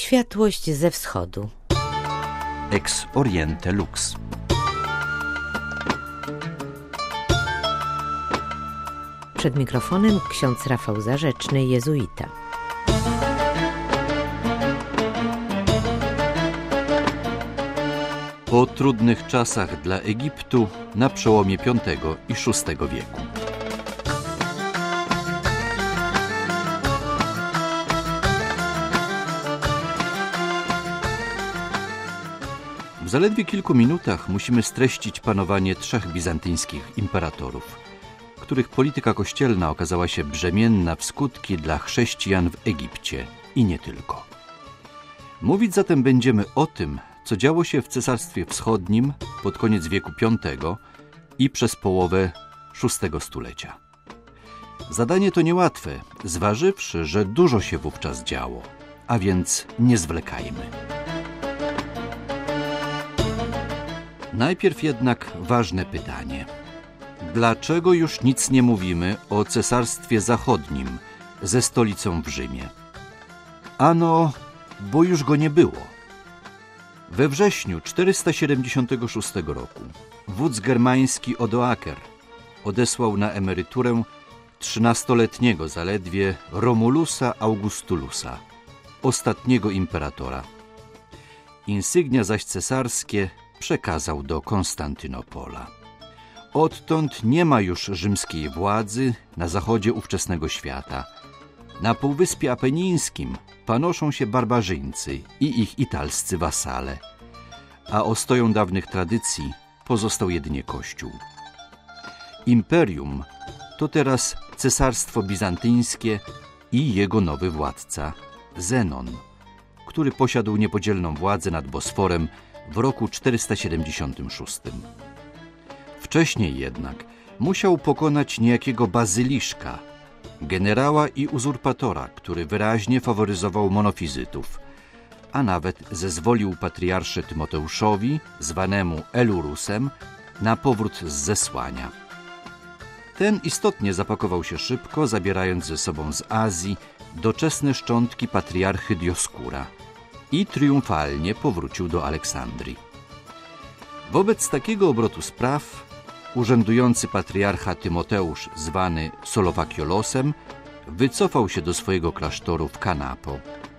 Światłość ze wschodu. Ex Oriente Lux. Przed mikrofonem ksiądz Rafał Zarzeczny, jezuita. Po trudnych czasach dla Egiptu na przełomie V i VI wieku. W zaledwie kilku minutach musimy streścić panowanie trzech bizantyjskich imperatorów, których polityka kościelna okazała się brzemienna w skutki dla chrześcijan w Egipcie i nie tylko. Mówić zatem będziemy o tym, co działo się w Cesarstwie Wschodnim pod koniec wieku V i przez połowę VI stulecia. Zadanie to niełatwe, zważywszy, że dużo się wówczas działo, a więc nie zwlekajmy. Najpierw jednak ważne pytanie. Dlaczego już nic nie mówimy o Cesarstwie Zachodnim ze stolicą w Rzymie? Ano, bo już go nie było. We wrześniu 476 roku wódz germański Odoaker odesłał na emeryturę 13-letniego zaledwie Romulusa Augustulusa, ostatniego imperatora. Insygnia zaś cesarskie przekazał do Konstantynopola. Odtąd nie ma już rzymskiej władzy na zachodzie ówczesnego świata. Na Półwyspie Apenińskim panoszą się barbarzyńcy i ich italscy wasale, a ostoją dawnych tradycji pozostał jedynie Kościół. Imperium to teraz Cesarstwo Bizantyjskie i jego nowy władca, Zenon, który posiadł niepodzielną władzę nad Bosforem w roku 476. Wcześniej jednak musiał pokonać niejakiego Bazyliszka, generała i uzurpatora, który wyraźnie faworyzował monofizytów, a nawet zezwolił patriarsze Tymoteuszowi, zwanemu Elurusem, na powrót z zesłania. Ten istotnie zapakował się szybko, zabierając ze sobą z Azji doczesne szczątki patriarchy Dioskura i triumfalnie powrócił do Aleksandrii. Wobec takiego obrotu spraw urzędujący patriarcha Tymoteusz, zwany Solowakiolosem, wycofał się do swojego klasztoru w Kanapo.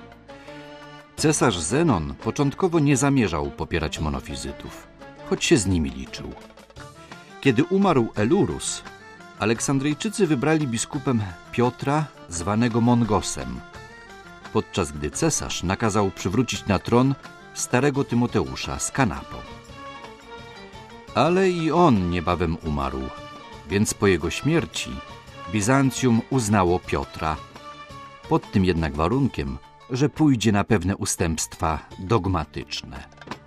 Cesarz Zenon początkowo nie zamierzał popierać monofizytów, choć się z nimi liczył. Kiedy umarł Elurus, Aleksandryjczycy wybrali biskupem Piotra, zwanego Mongosem, podczas gdy cesarz nakazał przywrócić na tron starego Tymoteusza z Kanapo. Ale i on niebawem umarł, więc po jego śmierci Bizancjum uznało Piotra, pod tym jednak warunkiem, że pójdzie na pewne ustępstwa dogmatyczne.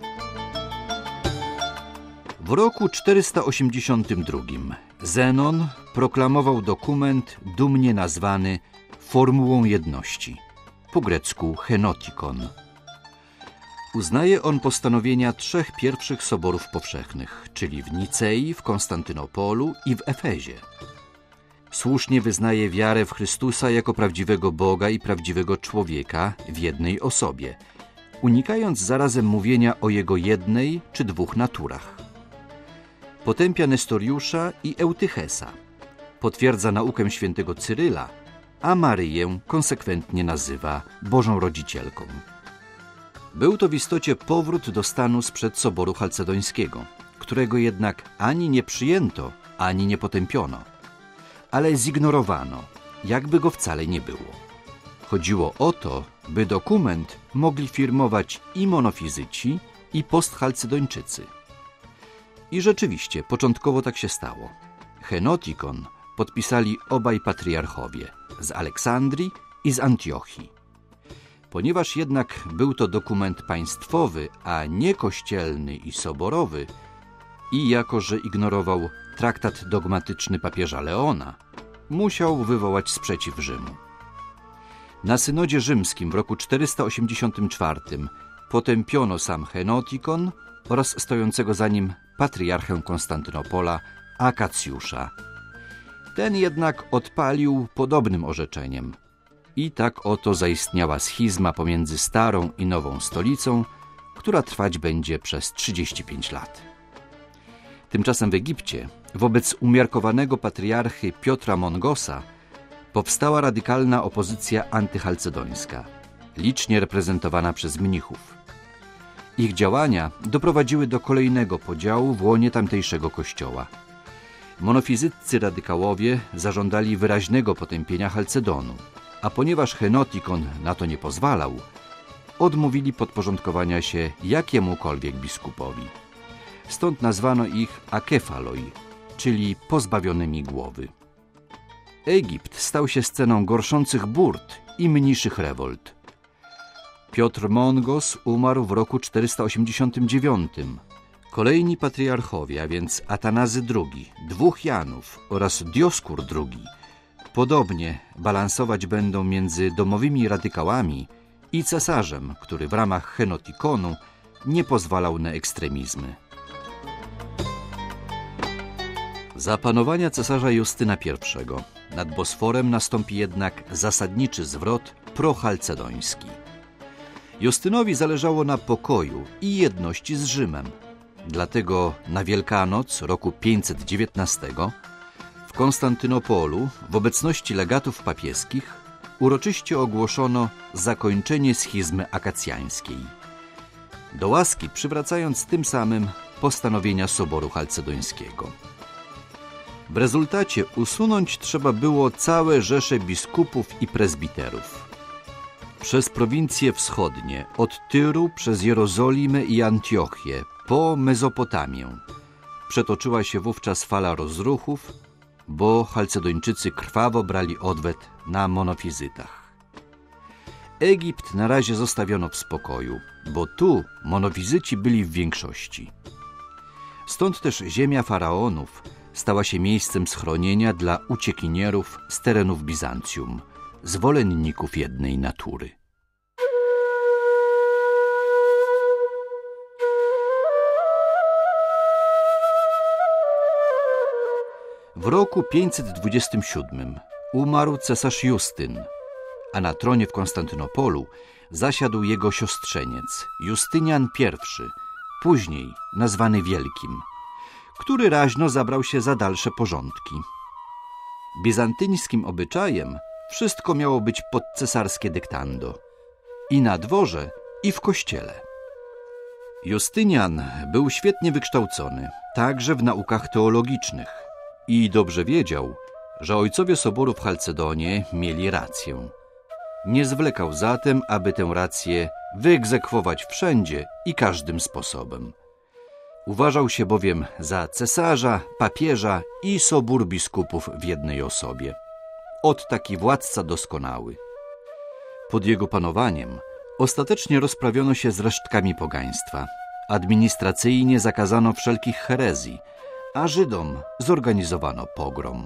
W roku 482 Zenon proklamował dokument dumnie nazwany Formułą Jedności, po grecku Henotikon. Uznaje on postanowienia trzech pierwszych soborów powszechnych, czyli w Nicei, w Konstantynopolu i w Efezie. Słusznie wyznaje wiarę w Chrystusa jako prawdziwego Boga i prawdziwego człowieka w jednej osobie, unikając zarazem mówienia o jego jednej czy dwóch naturach. Potępia Nestoriusza i Eutychesa, potwierdza naukę świętego Cyryla, a Maryję konsekwentnie nazywa Bożą Rodzicielką. Był to w istocie powrót do stanu sprzed Soboru Chalcedońskiego, którego jednak ani nie przyjęto, ani nie potępiono, ale zignorowano, jakby go wcale nie było. Chodziło o to, by dokument mogli firmować i monofizyci, i postchalcedończycy. I rzeczywiście, początkowo tak się stało. Henotikon podpisali obaj patriarchowie z Aleksandrii i z Antiochii. Ponieważ jednak był to dokument państwowy, a nie kościelny i soborowy, i jako że ignorował traktat dogmatyczny papieża Leona, musiał wywołać sprzeciw Rzymu. Na synodzie rzymskim w roku 484 potępiono sam Henotikon oraz stojącego za nim patriarchę Konstantynopola Akacjusza. Ten jednak odpalił podobnym orzeczeniem, I tak oto zaistniała schizma pomiędzy starą i nową stolicą, która trwać będzie przez 35 lat. Tymczasem w Egipcie, wobec umiarkowanego patriarchy Piotra Mongosa, powstała radykalna opozycja antychalcedońska, licznie reprezentowana przez mnichów. Ich działania doprowadziły do kolejnego podziału w łonie tamtejszego kościoła. Monofizyccy radykałowie zażądali wyraźnego potępienia Chalcedonu, a ponieważ Henotikon na to nie pozwalał, odmówili podporządkowania się jakiemukolwiek biskupowi. Stąd nazwano ich akefaloi, czyli pozbawionymi głowy. Egipt stał się sceną gorszących burt i mniejszych rewolt. Piotr Mongos umarł w roku 489. Kolejni patriarchowie, a więc Atanazy II, 2 Janów oraz Dioskur II, podobnie balansować będą między domowymi radykałami i cesarzem, który w ramach Henotikonu nie pozwalał na ekstremizmy. Za panowania cesarza Justyna I nad Bosforem nastąpi jednak zasadniczy zwrot prochalcedoński. Justynowi zależało na pokoju i jedności z Rzymem. Dlatego na Wielkanoc roku 519 w Konstantynopolu w obecności legatów papieskich uroczyście ogłoszono zakończenie schizmy akacjańskiej, do łaski przywracając tym samym postanowienia Soboru Chalcedońskiego. W rezultacie usunąć trzeba było całe rzesze biskupów i prezbiterów. Przez prowincje wschodnie, od Tyru przez Jerozolimę i Antiochię po Mezopotamię przetoczyła się wówczas fala rozruchów, bo Chalcedończycy krwawo brali odwet na monofizytach. Egipt na razie zostawiono w spokoju, bo tu monofizyci byli w większości. Stąd też ziemia faraonów stała się miejscem schronienia dla uciekinierów z terenów Bizancjum, zwolenników jednej natury. W roku 527 umarł cesarz Justyn, a na tronie w Konstantynopolu zasiadł jego siostrzeniec Justynian I, później nazwany Wielkim, który raźno zabrał się za dalsze porządki. Bizantyjskim obyczajem wszystko miało być pod cesarskie dyktando. I na dworze, i w kościele. Justynian był świetnie wykształcony, także w naukach teologicznych i dobrze wiedział, że ojcowie Soboru w Chalcedonie mieli rację. Nie zwlekał zatem, aby tę rację wyegzekwować wszędzie i każdym sposobem. Uważał się bowiem za cesarza, papieża i sobór biskupów w jednej osobie. Ot taki władca doskonały. Pod jego panowaniem ostatecznie rozprawiono się z resztkami pogaństwa. Administracyjnie zakazano wszelkich herezji, a Żydom zorganizowano pogrom.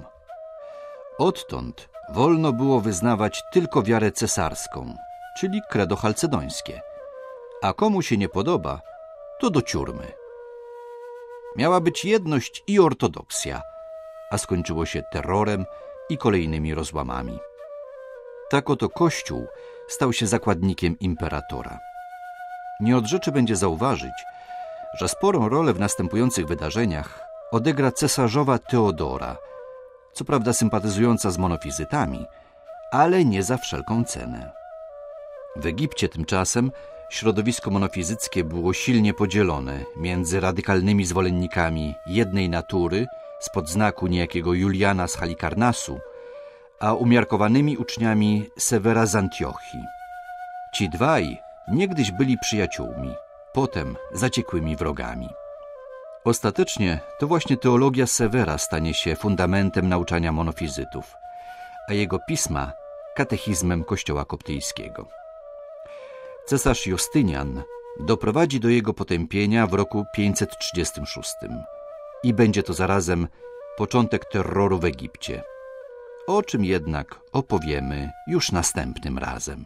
Odtąd wolno było wyznawać tylko wiarę cesarską, czyli credo chalcedońskie, a komu się nie podoba, to do ciurmy. Miała być jedność i ortodoksja, a skończyło się terrorem i kolejnymi rozłamami. Tak oto Kościół stał się zakładnikiem imperatora. Nie od rzeczy będzie zauważyć, że sporą rolę w następujących wydarzeniach odegra cesarzowa Teodora, co prawda sympatyzująca z monofizytami, ale nie za wszelką cenę. W Egipcie tymczasem środowisko monofizyckie było silnie podzielone między radykalnymi zwolennikami jednej natury spod znaku niejakiego Juliana z Halikarnasu, a umiarkowanymi uczniami Sewera z Antiochii. Ci dwaj niegdyś byli przyjaciółmi, potem zaciekłymi wrogami. Ostatecznie to właśnie teologia Sewera stanie się fundamentem nauczania monofizytów, a jego pisma katechizmem Kościoła koptyjskiego. Cesarz Justynian doprowadzi do jego potępienia w roku 536 i będzie to zarazem początek terroru w Egipcie, o czym jednak opowiemy już następnym razem.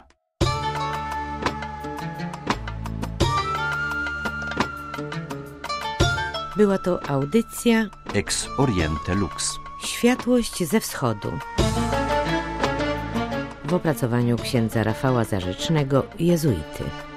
Była to audycja Ex Oriente Lux. Światłość ze wschodu. w opracowaniu księdza Rafała Zarzecznego, jezuity.